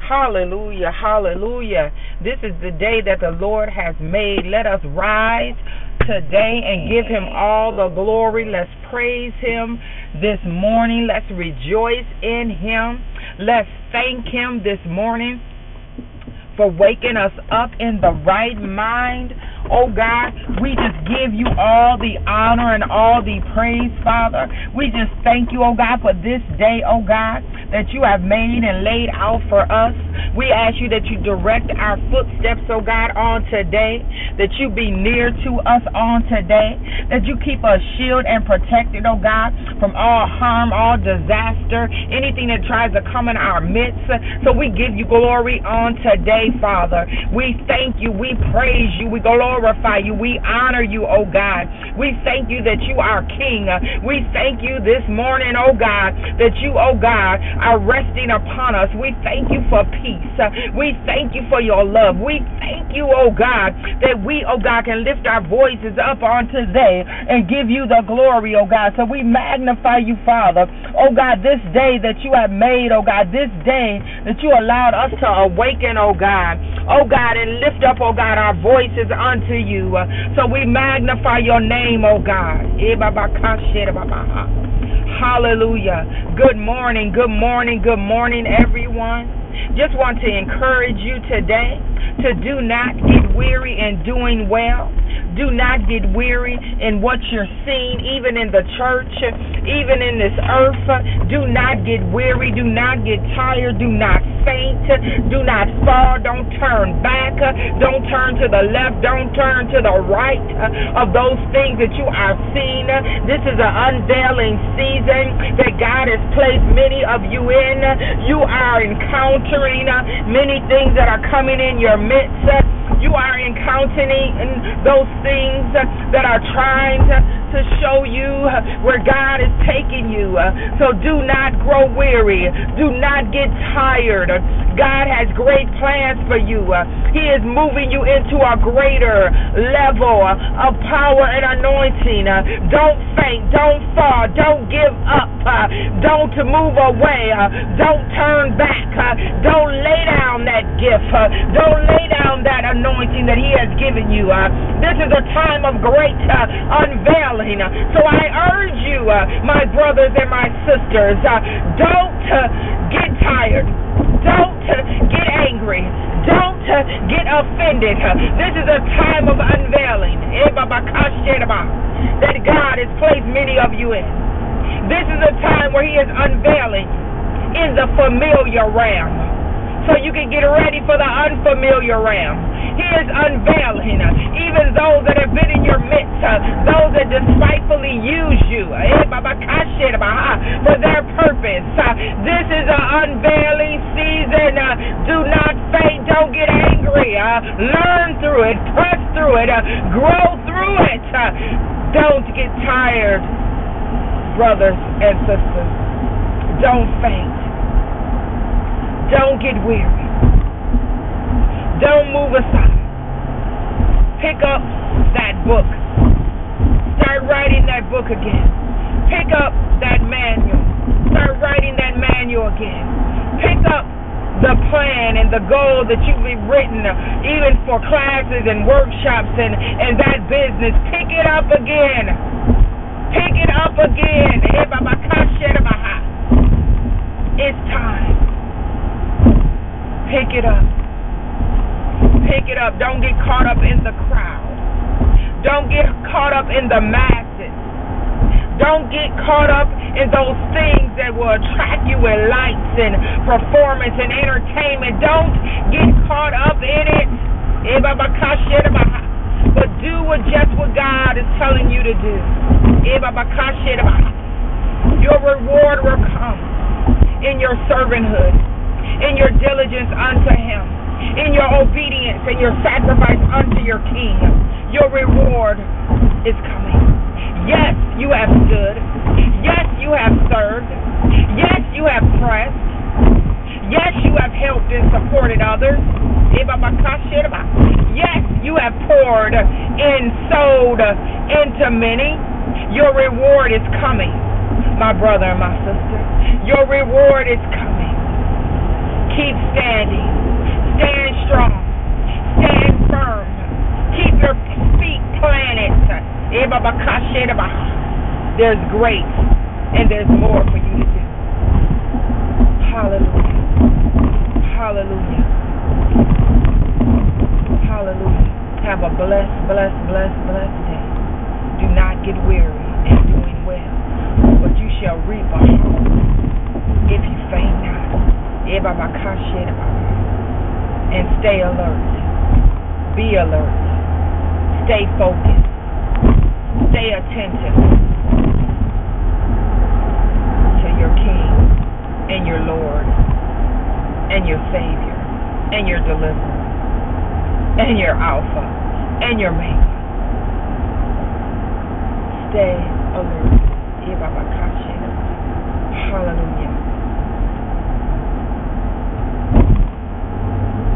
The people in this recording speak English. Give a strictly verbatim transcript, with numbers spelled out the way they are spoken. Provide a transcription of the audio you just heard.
Hallelujah, hallelujah. This is the day that the Lord has made. Let us rise today and give him all the glory. Let's praise him this morning. Let's rejoice in him. Let's thank him this morning for waking us up in the right mind. Oh God, we just give you all the honor and all the praise, Father. We just thank you, oh God, for this day, oh God, that you have made and laid out for us. We ask you that you direct our footsteps, oh God, on today, that you be near to us on today, that you keep us shielded and protected, oh God, from all harm, all disaster, anything that tries to come in our midst. So we give you glory on today, Father. We thank you, we praise you, we glorify you, we honor you, oh God. We thank you that you are King. We thank you this morning, oh God, that you, oh God, are resting upon us. We thank you for peace. We thank you for your love. We thank you, oh God, that we, oh God, can lift our voices up on today and give you the glory, oh God. So we magnify you, Father. Oh God, this day that you have made, oh God, this day that you allowed us to awaken, oh God, oh God, and lift up, oh God, our voices unto you. So we magnify your name, oh God. Hallelujah. Good morning, good morning, good morning, everyone. Just want to encourage you today to do not get weary in doing well. Do not get weary in what you're seeing, even in the church, even in this earth. Do not get weary. Do not get tired. Do not faint. Do not fall. Don't turn back. Don't turn to the left. Don't turn to the right of those things that you are seeing. This is an unveiling season that God has placed many of you in. You are encountering many things that are coming in your midst. You are encountering those things that are trying to, to show you where God is taking you. So do not grow weary. Do not get tired. God has great plans for you. He is moving you into a greater level of power and anointing. Don't faint. Don't fall. Don't give up. Don't move away. Don't turn back. Don't lay down that gift. Don't lay down that anointing that he has given you. This is a time of great unveiling. So I urge you, my brothers and my sisters, don't get tired. Don't get angry. Don't get offended. This is a time of unveiling that God has placed many of you in. This is a time where he is unveiling in the familiar realm, so you can get ready for the unfamiliar realm. He is unveiling even those that have been in your midst, those that despitefully use you for their purpose. This is an unveiling season. Do not faint. Don't get angry. Learn through it. Press through it. Grow through it. Don't get tired, brothers and sisters. Don't faint. Don't get weary. Don't move aside. Pick up that book. Start writing that book again. Pick up that manual. Start writing that manual again. Pick up the plan and the goal that you've written, even for classes and workshops and, and that business. Pick it up again. Pick it up again. It's time. Pick it up. Pick it up. Don't get caught up in the crowd. Don't get caught up in the masses. Don't get caught up in those things that will attract you with lights and performance and entertainment. Don't get caught up in it. But do what just what God is telling you to do. Your reward will come in your servanthood, in your diligence unto him, in your obedience and your sacrifice unto your King. Your reward is coming. Yes, you have stood. Yes, you have served. Yes, you have pressed. Yes, you have helped and supported others. Yes, you have poured and sowed into many. Your reward is coming, my brother and my sister. Your reward is coming. Keep standing. Stand strong. Stand firm. Keep your feet planted. There's grace and there's more for you to do. Hallelujah. Hallelujah. Hallelujah. Have a blessed, blessed, blessed, blessed day. Do not get weary in doing well, but you shall reap a harvest if you faint not. And stay alert. Be alert. Stay focused. Stay attentive to your King and your Lord and your Savior and your Deliverer and your Alpha and your Maker. Stay alert. Hallelujah.